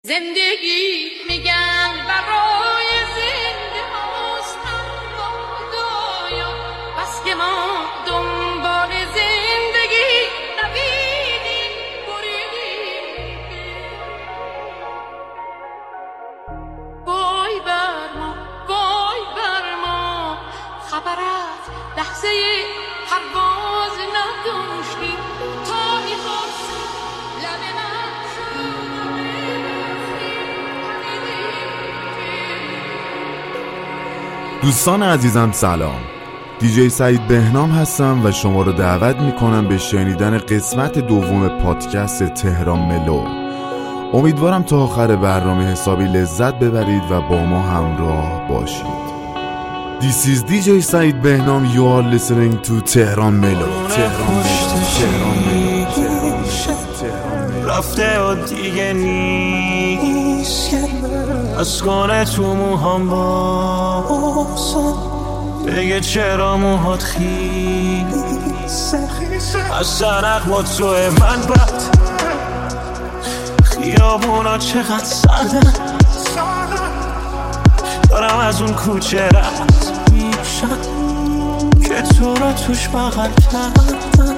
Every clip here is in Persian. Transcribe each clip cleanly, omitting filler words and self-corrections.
زندگی میگن برای زنده هاست اما خدایا بس که ما دنبال زندگی نبیدیم بریدیم. وای بر ما خبرت لحظه پرواز نداشتیم تا میخواست لب من دوستان عزیزم سلام، دیجی سعید بهنام هستم و شما رو دعوت میکنم به شنیدن قسمت دوم پادکست تهران ملو. امیدوارم تا آخر برنامه حسابی لذت ببرید و با ما همراه باشید. This is DJ سعید بهنام. You are listening to تهران ملو. رفته و دیگه نیست از کنه تو موهام باسم بگه چرا موهات خیس از سرق با توی من بد خیابونا چقدر سردن دارم از اون کوچه رد میشن که تو را توش بغل کردن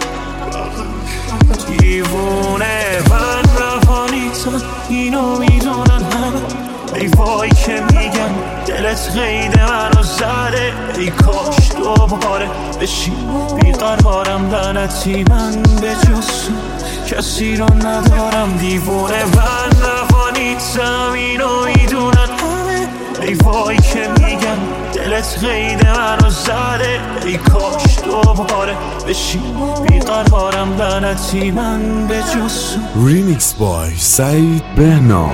دیوونه من روانیتم اینو میدونن همه ای وای که میگم دلت قید منو زده ای کاش دوباره بشی بیقرارم لعنتی من به جز کسی رو ندارم دیوونه من روانیتم اینو میدونن همه ای وای که میگم دلت قید منو زده ای کاش دوباره بشی بیقرارم لعنتی من به جز ریمیکس بای سعید بهنام.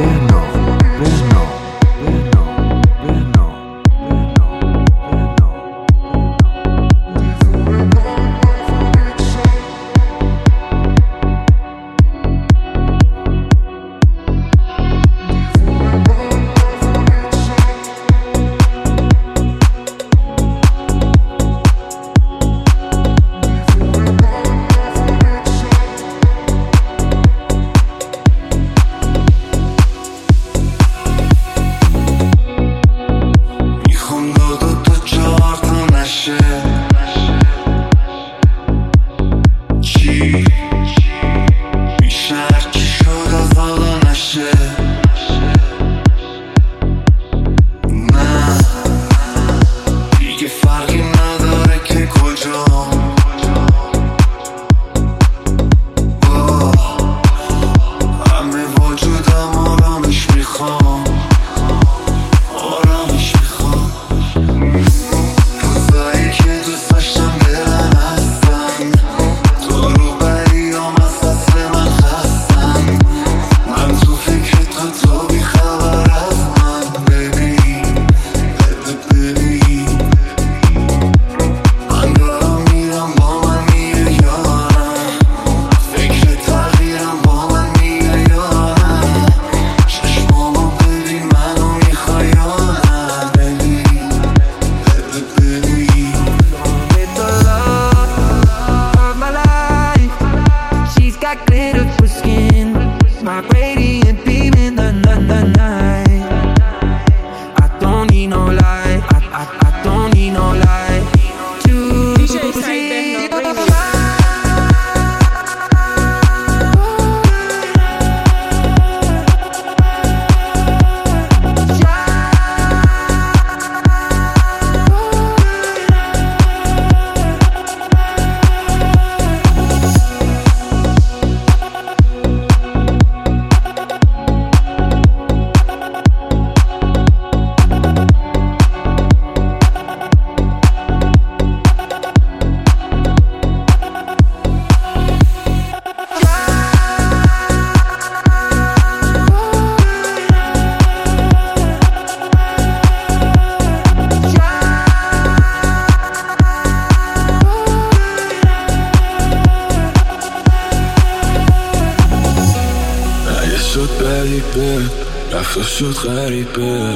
رفته شد غریبه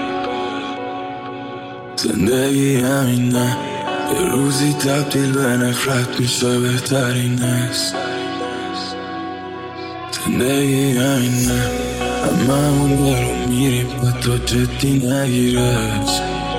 زندگی همینه یه روزی تبدیل به نفرت میشه بهترین است زندگی همینه هممون برو میریم با تو جدی نگیرش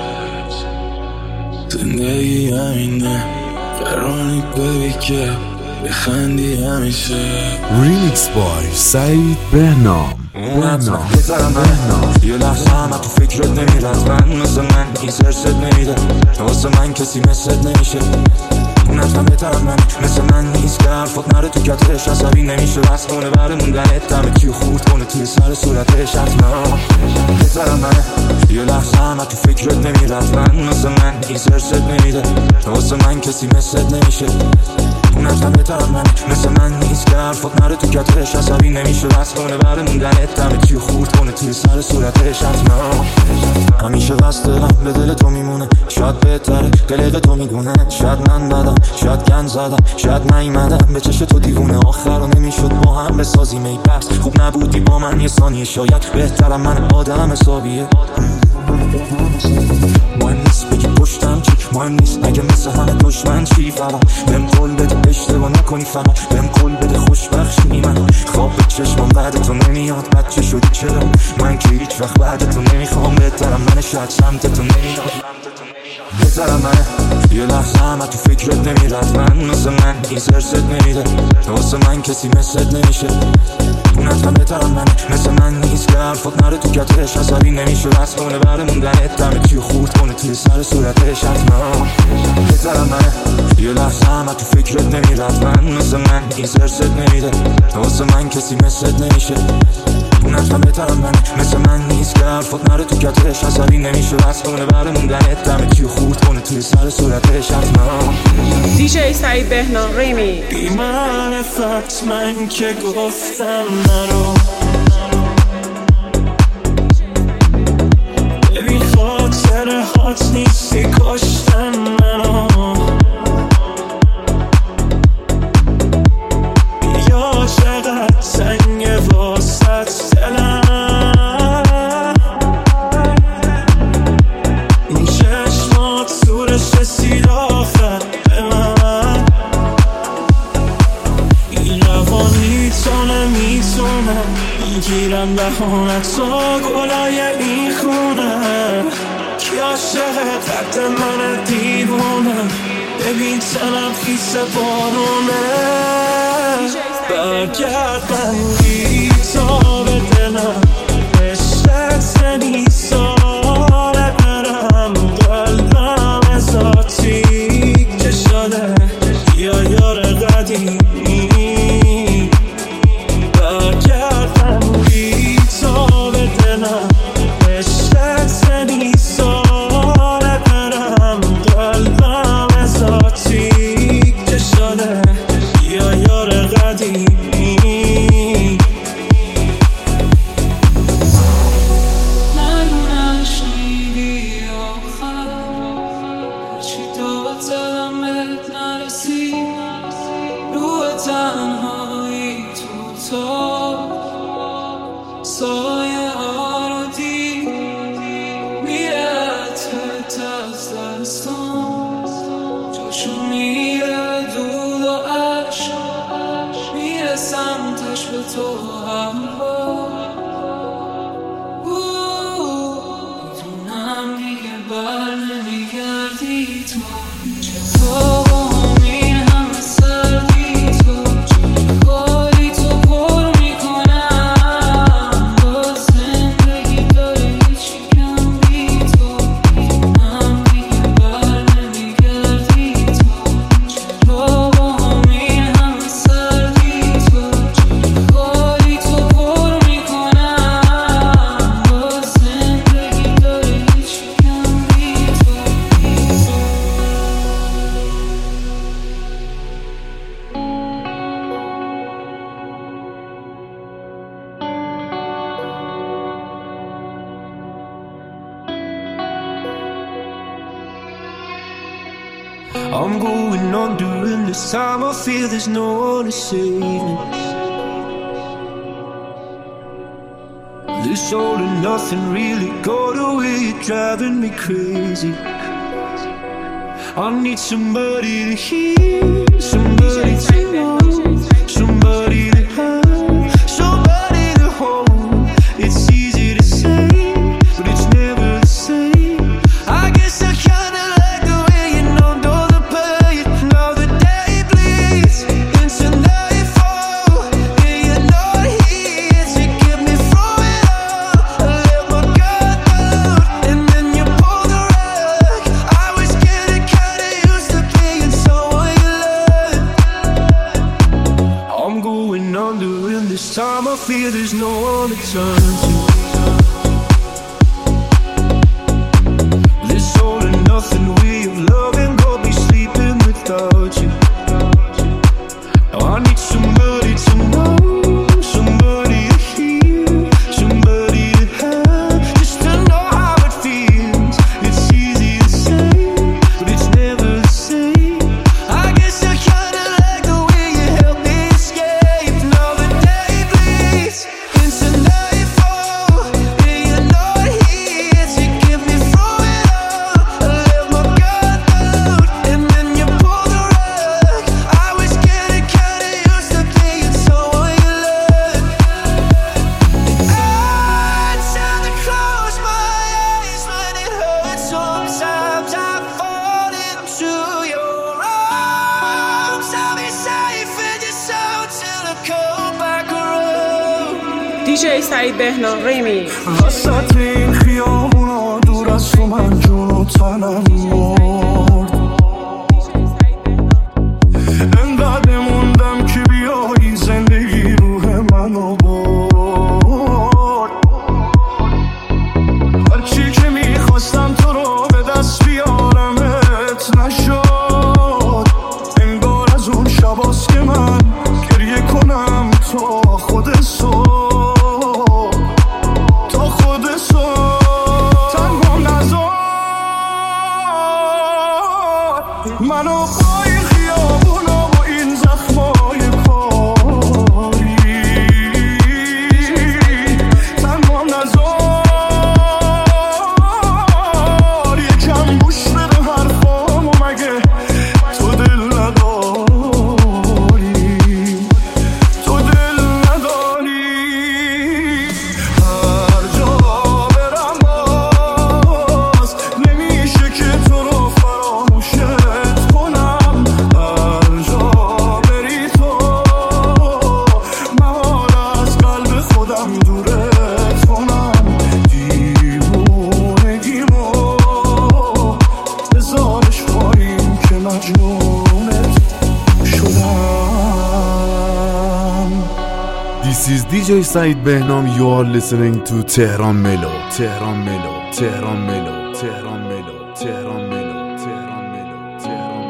زندگی همینه قرار ببی که بخندی همیشه. ریمیکس بای سعید بهنام. بذارم من یه لحظه همه تو فکرت نمیرد من مثل من این سرست نمیده واسه من کسی مثلت نمیشه اون حتما بهترم من مثل من نیست که حرفات نره تو کتش عصبی نمیشه بس کنه بره موندنت دمه کیو خورد کنه توی سر صورتش حتما بذارم من یه لحظه همه تو فکرت نمیرد من مثل من این سرست نمیده واسه من کسی مثلت نمیشه اون حتما بهترم من مثل من نیست که حرفات نره تو کتش عصبی نمیشه بس کنه بره موندنت دمه کیو خورد کنه توی سر صورتش حتما همیشه بس دلم به دل تو میمونه شاید بهتره قلق تو میگونه شاید من بدم شاید گن زدم شاید نیمدم به چش تو دیوونه آخر رو نمیشد با هم بسازیم ای بس خوب نبودی با من یه ثانیه شاید بهترم من آدم حسابیه مهم نیست بگی پشتم چی مهم نیست اگه مثل همه دشمن چی فقط بهم قول بده اشتباه نکنی فقط بهم قول بده خوشبخشی من خواب به چشمم بعد تو نمیاد بچه شدی چرا من که هیچ وقت بعد تو نمیخوام بهترم من شاید سمت تو نمیاد بذارم من یه لحظه همه تو فکرت نمیرد من مثل من این سرست نمیده واسه من کسی مثلت نمیشه اون حتما بهترم من مثل من نیست که حرفات نره تو کتش عصبی نمیشه بس کنه بره موندنت دمه کیو خورد کنه توی سر صورتش حتما بذارم من یه لحظه همه تو فکرت نمیرد من مثل من این سرست نمیده واسه من کسی مثلت نمیشه اون حتما بهترم من مثل من نیست که حرفات نره تو کتش عصبی نمیشه بس کنه بره موندنت دمه کیو خورد کنه توی سر صورتش حتما. دیجی سعید بهنام ریمی. بی معرفت من که گفتم نرو ببین خاطر هات نیستی کشتن منو بیا چقدر سنگ واسط دلم این چشمات سورش رسید آخر به من این روانی تو نمیتونم میگیرم بهانتا گلای این خونه کی عاشقه قد من دیوونه ببین تنم خیس بارونه برگرد بندی تا به دلم عشقت نیساره برم قلبم از آتیک که شده یا یار قدیمی برگرد بندی تا به دلم عشقت نیساره برم قلبم از آتیک که شده یا یار قدیمی سایه ها رو دید میره تت از دستان جاشون میره دود و عشق میره سمتش به تو همراه میدونم دیگه بر نمیگردی تو چطور I'm going on during this time. I feel there's no one to save me. This all and nothing really got away. You're driving me crazy. I need somebody to hear, somebody to know, somebody to have, somebody to hold. turn to. This all and nothing way of loving, got me sleeping without you. Now I need somebody to know, somebody to hear, somebody to have, just to know how it feels. It's easy to say, but it's never the same. I guess I kinda like the way you help me escape. Now the day bleeds into nightfall, and you're not here to give me through it all. I let my guard down, and then you pulled the rug. I was getting kinda used to being someone you loved. I tend to close my eyes when it hurts. Sometimes I fall into your arms. I'll be safe in your soul till I come back around. DJ سعید بهنام ریمیکس. وسط این خیابونا دور از تو من جون و تنم مرد. انقدر موندم که بیایی زندگی روح منو برد. هرچی که میخواستم تو رو به دست بیارمت نشد. انگار از اون شباست که من گریه کنم تا خود صبح. منو با این خیابونا و این زخمای کاری تنها نزار. یکم گوش بده حرفامو، مگه تو دل نداری؟ تو دل نداری؟ هر جا برم باز نمیشه که تو رو فراموشت کنم. هر جا بری تو مهار از قلب خودم دورت کنم. دیوونگیمو بذارش پایین که مجنونت شدم. This is DJ Said Behnam. You are listening to Tehran Melo. Tehran Melo. Tehran Melo. Tehran Melo. Tehran Melo. Tehran Melo. Tehran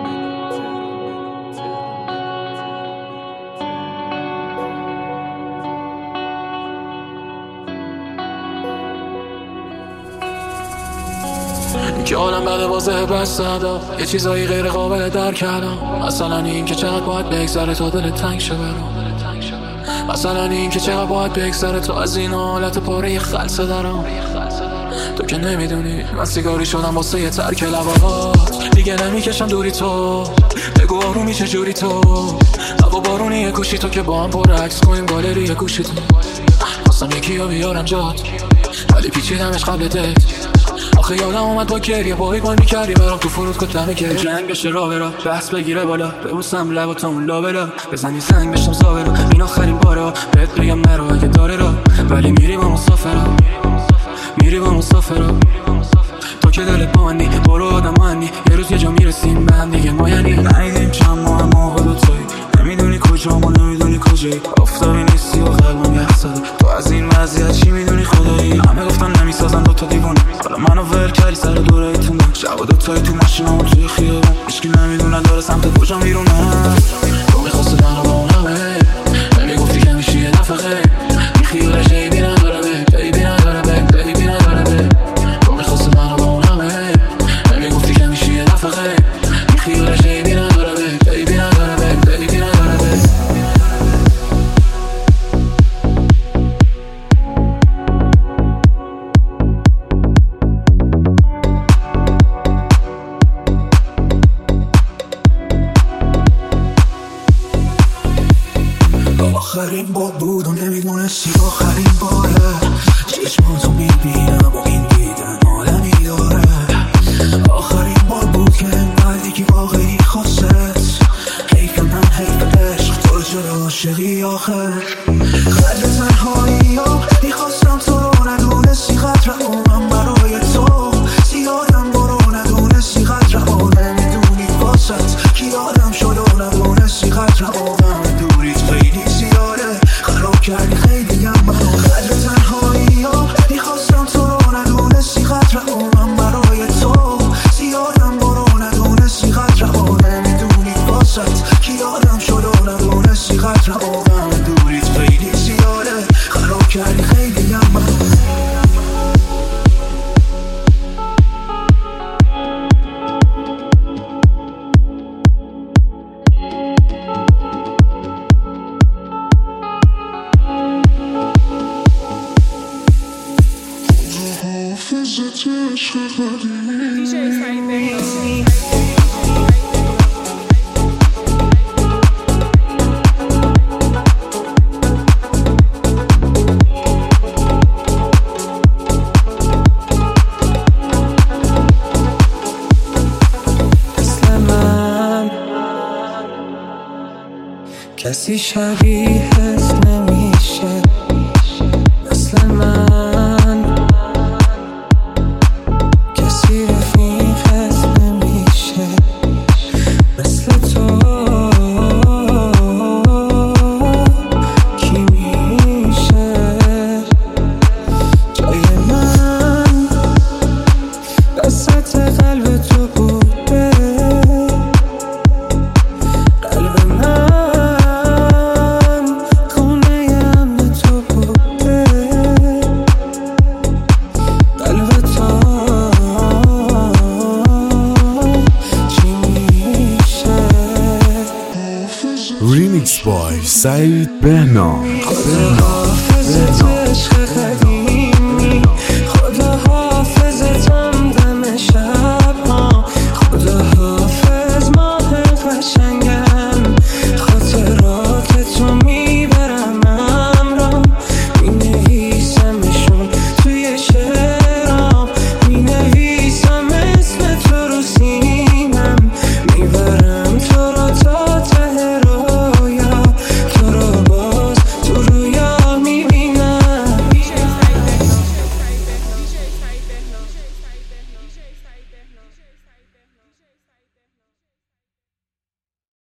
که عالم بعد واضحه بس ندا، یه چیزایی غیر قابل درک کردم. مثلا این که چقدر باید بگذره تا دل تنگ شه برام. مثلا این که چقدر باید بگذره تا از این حالت پاره خلصه درام. تو که نمیدونی من سیگاری شدم واسه یه ترک لبات. دیگه نمیکشم دوری تو، بگو آرومی چجوری تو. هوا بارونیه گوشی تو که با هم پر عکس کنیم گالری گوشی تو. خواستم یکی رو بیارم جات ولی پیچیدمش قبل دت. آخه یادم اومد با گریه بایی میکردی برام تو فرودگاه دمه گریه. جنگ بشه را برا بحث بگیره بالا، ببوسم لبا تا اون لابلا، بزنی زنگ بشم زابرا. این آخرین بارا بهت بگم نرو اگه داره را، ولی میری با مسافرا، میری با مسافرا. تو که دلت با منی برو آدم منی، یه روز یه جا میرسیم به هم دیگه ما. یعنی نهیدیم چند ماه ما دوتایی، نمیدونی کجا ما نمیدونی کجایی. آفتابی نیستی و قلبم یخ زده، تو از این وضعیت چی میدونی خدایی. همه گفتن نمیسازن دوتا دیوونه، حالا منو ول کردی سر دورایتون. شب دوتایی تو ماشینمون توی خیابون، هیچکی نمیدونه داره سمت کجا میرونه. تو میخواستی منو با اون همه، نمیگفتی که میشی یه دفعه غیب. این خیالش عیبی نداره به، عیبی نداره به، عیبی نداره به. تو میخواستی منو با اون همه، نمیگفتی که میشی یه دفعه غیب. این خیالش عیبی نداره به، عیبی نداره به، عیبی نداره به. آخرین بار بود و نمیدونستی آخرین باره. چشماتو میبینم و این دیدن عالمی داره. آخرین بار بود که انقدر یکی واقعی خواست. حیف من حیف عشق تو رو جدا عاشقی آخر. قلب تنهایی ها میخواستم تو رو ندونستی قدر من برای تو. زیادم برو ندونستی قدر نمیدونی واسط کی آدم شد و ندونستی قدر من دوریت خیلی زیاده. خراب کردی خیلی هم منو. قدر کسی شبیهت نمیشه مثل من، کسی رفیقت نمیشه مثل تو، کی میشه جای من وسط قلب تو بوده، قلب من ریمیکس بای سعید بهنام.